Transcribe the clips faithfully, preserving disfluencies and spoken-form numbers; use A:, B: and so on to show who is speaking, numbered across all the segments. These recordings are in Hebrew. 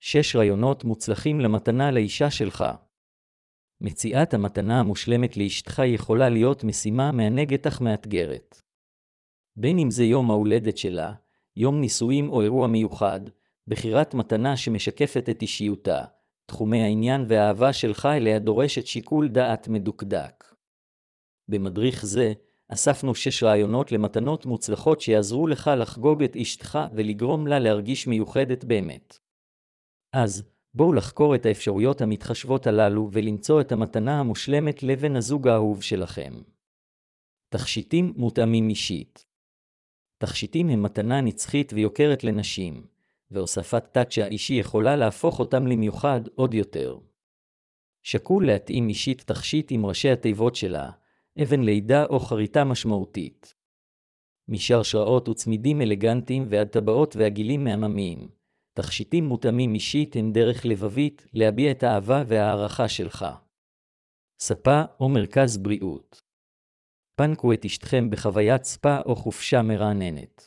A: שש רעיונות מוצלחים למתנה לאישה שלך. מציאת המתנה המושלמת לאשתך יכולה להיות משימה מענגת אך מאתגרת. בין אם זה יום ההולדת שלה, יום נישואים או אירוע מיוחד, בחירת מתנה שמשקפת את אישיותה, תחומי העניין והאהבה שלך אליה דורשת שיקול דעת מדוקדק. במדריך זה, אספנו שש רעיונות למתנות מוצלחות שיעזרו לך לחגוג את אשתך ולגרום לה להרגיש מיוחדת באמת. אז, בואו לחקור את האפשרויות המתחשבות הללו ולמצוא את המתנה המושלמת לבן הזוג האהוב שלכם. תכשיטים מותאמים אישית. תכשיטים הם מתנה נצחית ויוקרת לנשים, והוספת טאצ' האישי יכולה להפוך אותם למיוחד עוד יותר. שקול להתאים אישית תכשיט עם ראשי התיבות שלה, אבן לידה או חריטה משמעותית. משרשראות וצמידים אלגנטיים ועד טבעות ועגילים מעממיים. תכשיטים מותאמים אישית הם דרך לבבית להביע את האהבה והערכה שלך. ספה או מרכז בריאות. פנקו את אשתכם בחוויית ספה או חופשה מרעננת.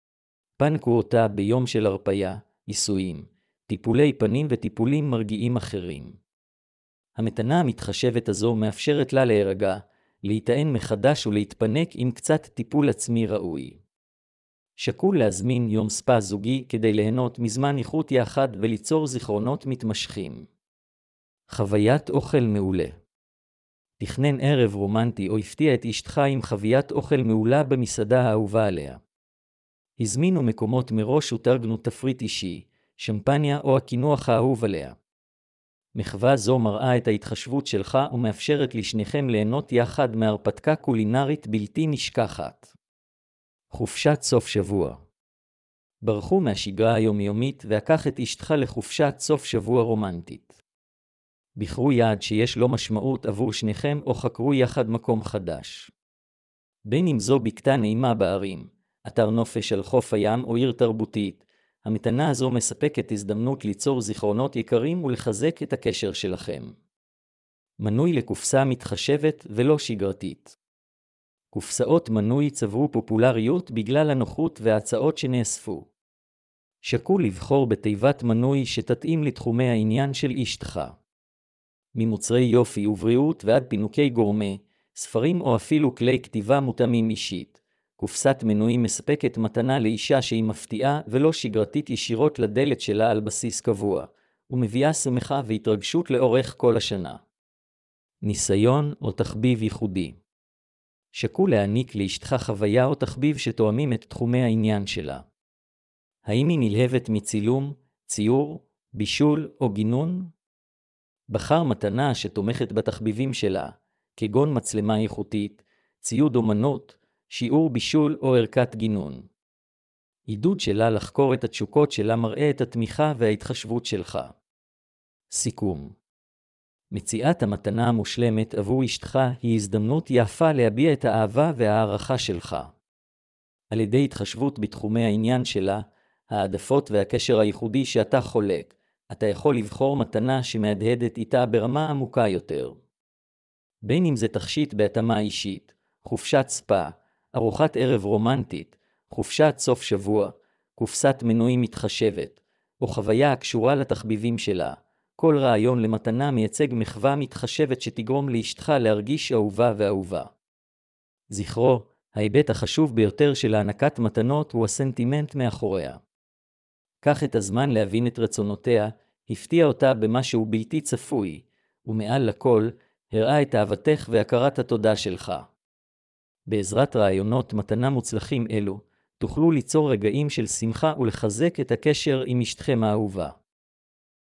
A: פנקו אותה ביום של הרפיה, עיסויים, טיפולי פנים וטיפולים מרגיעים אחרים. המתנה המתחשבת הזו מאפשרת לה להירגע, להיטען מחדש ולהתפנק עם קצת טיפול עצמי ראוי. שקול להזמין יום ספה זוגי כדי ליהנות מזמן איכות יחד וליצור זיכרונות מתמשכים. חוויית אוכל מעולה. תכנן ערב רומנטי או הפתיע את אשתך עם חוויית אוכל מעולה במסעדה האהובה עליה. הזמינו מקומות מראש ותארגנו תפריט אישי, שמפניה או הקינוח האהוב עליה. מחווה זו מראה את ההתחשבות שלך ומאפשרת לשניכם ליהנות יחד מהרפתקה קולינרית בלתי נשכחת. חופשת סוף שבוע. ברחו מהשגרה היומיומית והקח את אשתך לחופשת סוף שבוע רומנטית. בחרו יעד שיש לו משמעות עבור שניכם או חקרו יחד מקום חדש. בין אם זו בקתה נעימה בערים, אתר נופש על חוף הים או עיר תרבותית, המתנה הזו מספקת הזדמנות ליצור זיכרונות יקרים ולחזק את הקשר שלכם. מנוי לקופסה מתחשבת ולא שגרתית. קופסאות מנוי צברו פופולריות בגלל הנוחות וההצעות שנאספו. שקול לבחור בתיבת מנוי שתתאים לתחומי העניין של אשתך. ממוצרי יופי ובריאות ועד פינוקי גורמה, ספרים או אפילו כלי כתיבה מותאמים אישית. קופסת מנויים מספקת מתנה לאישה שהיא מפתיעה ולא שגרתית ישירות לדלת שלה על בסיס קבוע, ומביאה שמחה והתרגשות לאורך כל השנה. ניסיון או תחביב ייחודי. שקול להעניק לאשתך חוויה או תחביב שתואמים את תחומי העניין שלה. האם היא נלהבת מצילום, ציור, בישול או גינון? בחר מתנה שתומכת בתחביבים שלה, כגון מצלמה איכותית, ציוד אומנות, שיעור בישול או ערכת גינון. עידוד שלה לחקור את התשוקות שלה מראה את התמיכה וההתחשבות שלך. סיכום. מציאת המתנה המושלמת עבור אשתך היא הזדמנות יפה להביע את האהבה והערכה שלך. על ידי התחשבות בתחומי העניין שלה, העדפות והקשר הייחודי שאתה חולק, אתה יכול לבחור מתנה שמהדהדת איתה ברמה עמוקה יותר. בין אם זה תכשיט בהתאמה אישית, חופשת ספה, ארוחת ערב רומנטית, חופשת סוף שבוע, קופסת מנויים מתחשבת, או חוויה הקשורה לתחביבים שלה, כל רעיון למתנה מייצג מחווה מתחשבת שתגרום לאשתך להרגיש אהובה ואהובה. זכרו, ההיבט החשוב ביותר של הענקת מתנות הוא הסנטימנט מאחוריה. קח את הזמן להבין את רצונותיה, הפתיע אותה במשהו בלתי צפוי, ומעל לכל, הראה את אהבתך והכרת התודה שלך. בעזרת רעיונות מתנה מוצלחים אלו, תוכלו ליצור רגעים של שמחה ולחזק את הקשר עם אשתכם האהובה.